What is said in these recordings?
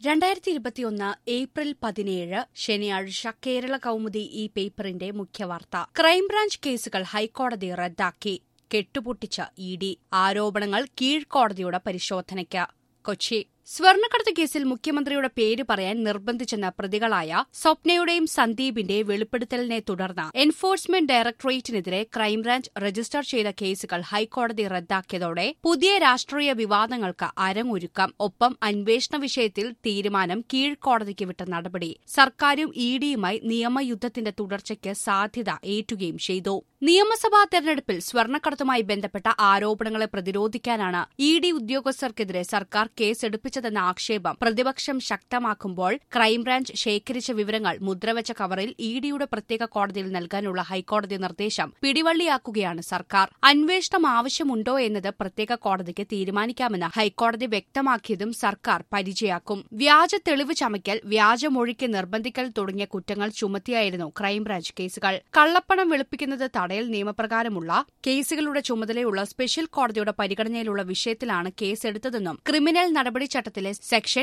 2021 April 17 ശനിയാഴ്ച കേരള കൗമുദി ഈ പേപ്പറിന്റെ മുഖ്യവാർത്ത. ക്രൈംബ്രാഞ്ച് കേസുകൾ ഹൈക്കോടതി റദ്ദാക്കി. കെട്ടുപൊട്ടിച്ച ഇ.ഡി. ആരോപണങ്ങൾ കീഴ്ക്കോടതിയുടെ പരിശോധനയ്ക്ക്. കൊച്ചി. സ്വർണ്ണക്കടത്ത് കേസിൽ മുഖ്യമന്ത്രിയുടെ പേര് പറയാൻ നിർബന്ധിച്ചെന്ന പ്രതികളായ സ്വപ്നയുടെയും സന്ദീപിന്റെയും വെളിപ്പെടുത്തലിനെ തുടർന്ന് എൻഫോഴ്സ്മെന്റ് ഡയറക്ടറേറ്റിനെതിരെ ക്രൈംബ്രാഞ്ച് രജിസ്റ്റർ ചെയ്ത കേസുകൾ ഹൈക്കോടതി റദ്ദാക്കിയതോടെ പുതിയ രാഷ്ട്രീയ വിവാദങ്ങൾക്ക് അരങ്ങൊരുക്കം. ഒപ്പം അന്വേഷണ വിഷയത്തിൽ തീരുമാനം കീഴ്ക്കോടതിക്ക് വിട്ട നടപടി സർക്കാരും ഇ.ഡിയുമായി നിയമയുദ്ധത്തിന്റെ തുടർച്ചയ്ക്ക് സാധ്യത ഏറ്റുകയും ചെയ്തു. നിയമസഭാ തെരഞ്ഞെടുപ്പിൽ സ്വർണ്ണക്കടത്തുമായി ബന്ധപ്പെട്ട ആരോപണങ്ങളെ പ്രതിരോധിക്കാനാണ് ഇ.ഡി ഉദ്യോഗസ്ഥർക്കെതിരെ സർക്കാർ കേസെടുപ്പിച്ചതെന്ന ആക്ഷേപം പ്രതിപക്ഷം ശക്തമാക്കുമ്പോൾ ക്രൈംബ്രാഞ്ച് ശേഖരിച്ച വിവരങ്ങൾ മുദ്രവച്ച കവറിൽ ഇ.ഡിയുടെ പ്രത്യേക കോടതിയിൽ നൽകാനുള്ള ഹൈക്കോടതി നിർദ്ദേശം പിടിവള്ളിയാക്കുകയാണ് സർക്കാർ. അന്വേഷണം ആവശ്യമുണ്ടോ എന്നത് പ്രത്യേക കോടതിക്ക് തീരുമാനിക്കാമെന്ന് ഹൈക്കോടതി വ്യക്തമാക്കിയതും സർക്കാർ പരിചയാക്കും. വ്യാജ തെളിവ് ചമയ്ക്കൽ, വ്യാജമൊഴിക്ക് നിർബന്ധിക്കൽ തുടങ്ങിയ കുറ്റങ്ങൾ ചുമത്തിയായിരുന്നു ക്രൈംബ്രാഞ്ച് കേസുകൾ. കള്ളപ്പണം വെളുപ്പിക്കുന്നത് തടയൽ നിയമപ്രകാരമുള്ള കേസുകളുടെ ചുമതലയുള്ള സ്പെഷ്യൽ കോടതിയുടെ പരിഗണനയിലുള്ള വിഷയത്തിലാണ് കേസെടുത്തതെന്നും ക്രിമിനൽ നടപടിച്ചട്ടത്തിലെ സെക്ഷൻ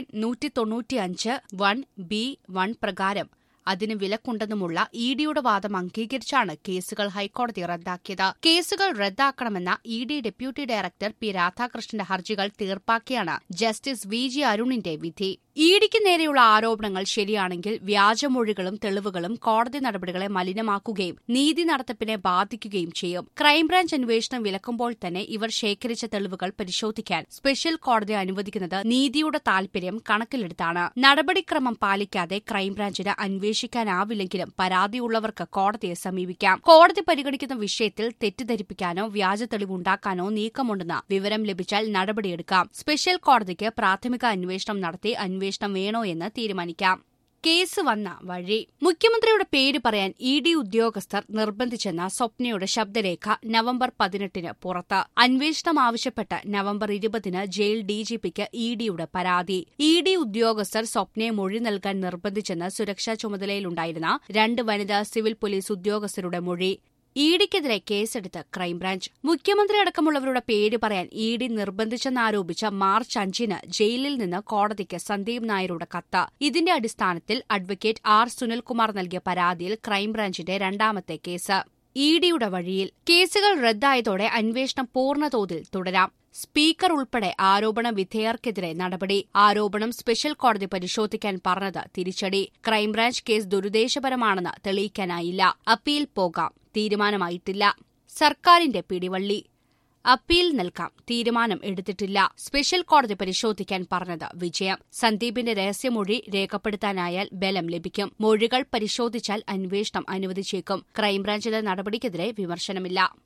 195(1)(b)(1) പ്രകാരം അതിന് വിലക്കുണ്ടെന്നുമുള്ള ഇ.ഡിയുടെ വാദം അംഗീകരിച്ചാണ് കേസുകൾ ഹൈക്കോടതി റദ്ദാക്കിയത്. കേസുകൾ റദ്ദാക്കണമെന്ന ഇ.ഡി ഡെപ്യൂട്ടി ഡയറക്ടർ പി. രാധാകൃഷ്ണന്റെ ഹർജികൾ തീർപ്പാക്കിയാണ് ജസ്റ്റിസ് വി.ജി. അരുണിന്റെ വിധി. ഇ.ഡിക്ക് നേരെയുള്ള ആരോപണങ്ങൾ ശരിയാണെങ്കിൽ വ്യാജമൊഴികളും തെളിവുകളും കോടതി നടപടികളെ മലിനമാക്കുകയും നീതി നടത്തിപ്പിനെ ബാധിക്കുകയും ചെയ്യും. ക്രൈംബ്രാഞ്ച് അന്വേഷണം വിലക്കുമ്പോൾ തന്നെ ഇവർ ശേഖരിച്ച തെളിവുകൾ പരിശോധിക്കാൻ സ്പെഷ്യൽ കോടതി അനുവദിക്കുന്നത് നീതിയുടെ താൽപര്യം കണക്കിലെടുത്താണ്. നടപടിക്രമം പാലിക്കാതെ ക്രൈംബ്രാഞ്ചിന് അന്വേഷിക്കാനാവില്ലെങ്കിലും പരാതിയുള്ളവർക്ക് കോടതിയെ സമീപിക്കാം. കോടതി പരിഗണിക്കുന്ന വിഷയത്തിൽ തെറ്റിദ്ധരിപ്പിക്കാനോ വ്യാജ തെളിവുണ്ടാക്കാനോ നീക്കമുണ്ടെന്ന് വിവരം ലഭിച്ചാൽ നടപടിയെടുക്കാം. സ്പെഷ്യൽ കോടതിക്ക് പ്രാഥമിക അന്വേഷണം നടത്തി അന്വേഷണം വേണോ എന്ന് തീരുമാനിക്കാം. കേസ് വന്ന വഴി. മുഖ്യമന്ത്രിയുടെ പേര് പറയാൻ ഇ.ഡി ഉദ്യോഗസ്ഥർ നിർബന്ധിച്ചെന്ന സ്വപ്നയുടെ ശബ്ദരേഖ നവംബർ 18 പുറത്ത്. അന്വേഷണം ആവശ്യപ്പെട്ട് നവംബർ 20 ജയിൽ ഡിജിപിക്ക് ഇ.ഡിയുടെ പരാതി. ഇ.ഡി ഉദ്യോഗസ്ഥർ സ്വപ്നയെ മൊഴി നൽകാൻ നിർബന്ധിച്ചെന്ന് സുരക്ഷാ ചുമതലയിലുണ്ടായിരുന്ന 2 വനിതാ സിവിൽ പോലീസ് ഉദ്യോഗസ്ഥരുടെ മൊഴി. ഇ.ഡിക്കെതിരെ കേസെടുത്ത് ക്രൈംബ്രാഞ്ച്. മുഖ്യമന്ത്രി അടക്കമുള്ളവരുടെ പേര് പറയാൻ ഇ.ഡി നിർബന്ധിച്ചെന്നാരോപിച്ച മാർച്ച് 5 ജയിലിൽ നിന്ന് കോടതിക്ക് സന്ദീപ് നായരുടെ കത്ത്. ഇതിന്റെ അടിസ്ഥാനത്തിൽ അഡ്വക്കേറ്റ് ആർ. സുനിൽകുമാർ നൽകിയ പരാതിയിൽ ക്രൈംബ്രാഞ്ചിന്റെ രണ്ടാമത്തെ കേസ്. ഇ.ഡിയുടെ വഴിയിൽ. കേസുകൾ റദ്ദായതോടെ അന്വേഷണം പൂർണ്ണതോതിൽ തുടരാം. സ്പീക്കർ ഉൾപ്പെടെ ആരോപണ വിധേയർക്കെതിരെ നടപടി. ആരോപണം സ്പെഷ്യൽ കോടതി പരിശോധിക്കാൻ പറഞ്ഞത് തിരിച്ചടി. ക്രൈംബ്രാഞ്ച് കേസ് ദുരുദ്ദേശപരമാണെന്ന് തെളിയിക്കാനായില്ല. അപ്പീൽ പോകാം. തീരുമാനമായിട്ടില്ല. സർക്കാരിന്റെ പിടിവള്ളി. അപ്പീൽ നൽകാം. തീരുമാനം എടുത്തിട്ടില്ല. സ്പെഷ്യൽ കോടതി പരിശോധിക്കാൻ പറഞ്ഞത് വിജയം. സന്ദീപിന്റെ രഹസ്യമൊഴി രേഖപ്പെടുത്താനായാൽ ബലം ലഭിക്കും. മൊഴികൾ പരിശോധിച്ചാൽ അന്വേഷണം അനുവദിച്ചേക്കും. ക്രൈംബ്രാഞ്ചിന്റെ നടപടിക്കെതിരെ വിമർശനമില്ല.